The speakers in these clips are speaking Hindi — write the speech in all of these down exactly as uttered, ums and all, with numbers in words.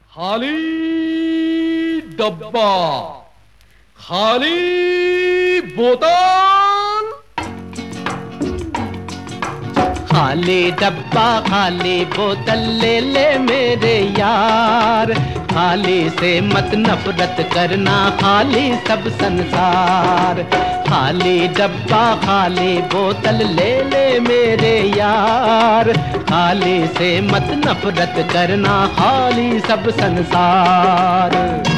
खाली डब्बा, खाली बोतल। खाली डब्बा खाली बोतल ले ले मेरे यार, खाली से मत नफरत करना, खाली सब संसार। खाली डब्बा खाली बोतल ले ले मेरे यार, खाली से मत नफरत करना, खाली सब संसार।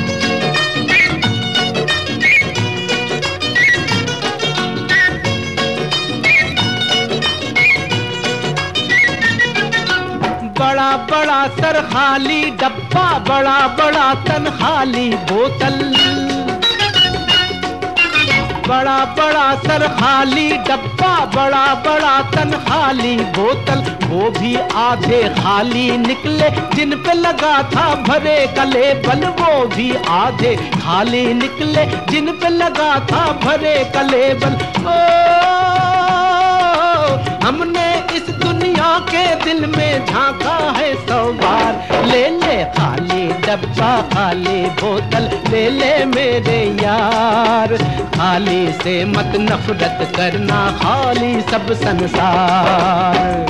बड़ा बड़ा सर खाली डब्बा, बड़ा बड़ा तन खाली बोतल। बड़ा बड़ा सर खाली डब्बा, बड़ा बड़ा तन खाली बोतल। वो भी आधे खाली निकले जिन पे लगा था भरे का लेबल, वो भी आधे खाली निकले जिन पे लगा था भरे का लेबल। ओ हमने इस दुनिया के दिल में झांका है सौ बार, ले ले खाली डब्बा खाली बोतल ले ले मेरे यार, खाली से मत नफरत करना, खाली सब संसार।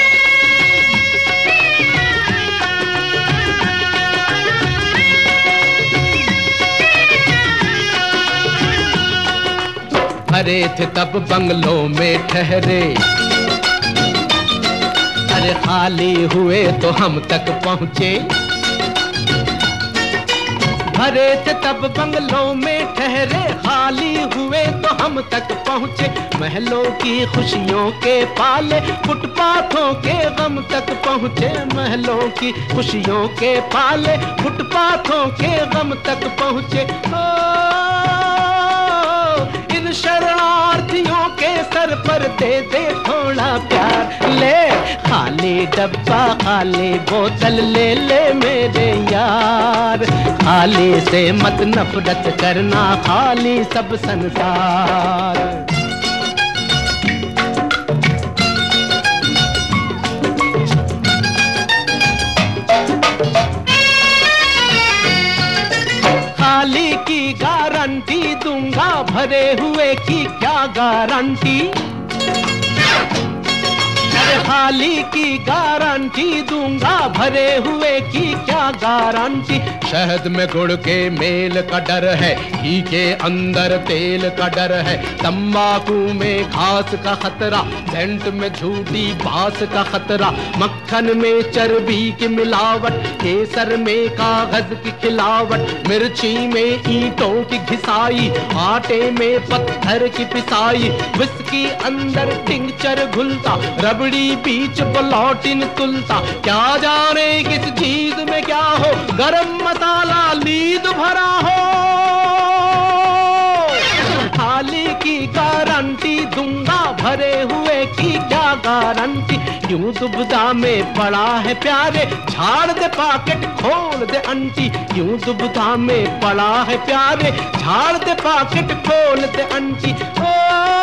भरे थे तब बंगलों में ठहरे, अरे खाली हुए तो हम तक पहुँचे। भरे थे तब बंगलों में ठहरे, खाली हुए तो हम तक पहुँचे। महलों की खुशियों के पाले फुटपाथों के गम तक पहुँचे। महलों की खुशियों के पाले फुटपाथों के गम तक पहुँचे। इन शरणार्थियों के सर पर दे दे थोड़ा प्यार, ले खाली डब्बा खाली बोतल ले ले मेरे यार, खाली से मत नफरत करना, खाली सब संसार। खाली की गारंटी दूंगा, भरे हुए की क्या गारंटी। खाली की गारंटी दूंगा, भरे हुए की क्या गारंटी। शहद में गुड़ के मेल का डर है, घी के अंदर तेल का डर है। तंबाकू में घास का खतरा, सेंट में झूठी बांस का खतरा। मक्खन में चर्बी की मिलावट, केसर में कागज की खिलावट। मिर्ची में ईंटों की घिसाई, आटे में पत्थर की पिसाई। विस्की अंदर टिंचर घुलता, रबड़ी बीच ब्लोटिन तुलता। क्या जाने किस चीज में क्या हो, गरम मसाला लीद भरा हो। खाली की गारंटी दूंगा, भरे हुए की क्या गारंटी। यूं दुबदा में पड़ा है प्यारे, झाड़ दे पाकेट खोल दे अंटी। यूं दुबदा में पड़ा है प्यारे, झाड़ दे पाकेट खोल दे अंटी। ओ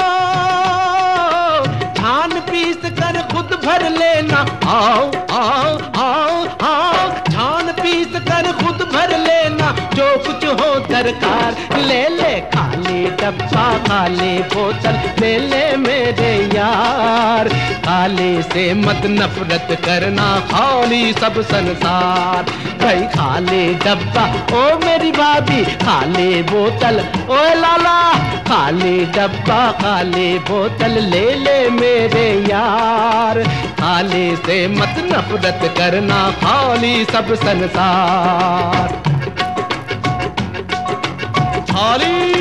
छान पीस कर खुद भर लेना, आओ आओ आओ आओ। छान पीस कर खुद भर लेना, जो कुछ हो दरकार। ले ले खाली डब्बा खाली बोतल ले ले मेरे यार, खाली से मत नफरत करना, खाली सब संसार। भाई खाली डब्बा ओ मेरी भाभी, खाली बोतल ओ लाला। खाली डब्बा खाली बोतल ले ले मेरे यार, खाली से मत नफरत करना, खाली सब संसार। खाली